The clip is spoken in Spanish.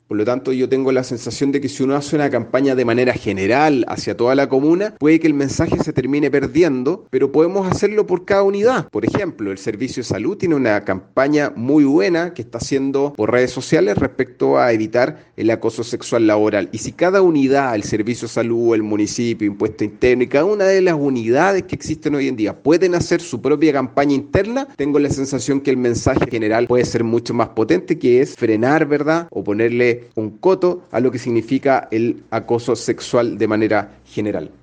Por lo tanto, yo tengo la sensación de que si uno hace una campaña de manera general hacia toda la comuna, puede que el mensaje se termine perdiendo, pero podemos hacerlo por cada unidad. Por ejemplo, el Servicio de Salud tiene una campaña muy buena que está haciendo por redes sociales respecto a evitar el acoso sexual laboral. Y si cada unidad, el Servicio de Salud, el municipio, Impuesto Interno y cada una de las unidades que existen hoy en día pueden hacer su propia campaña interna, tengo la sensación que el mensaje general puede ser mucho más potente, que es frenar, ¿verdad? O ponerle un coto a lo que significa el acoso sexual de manera general.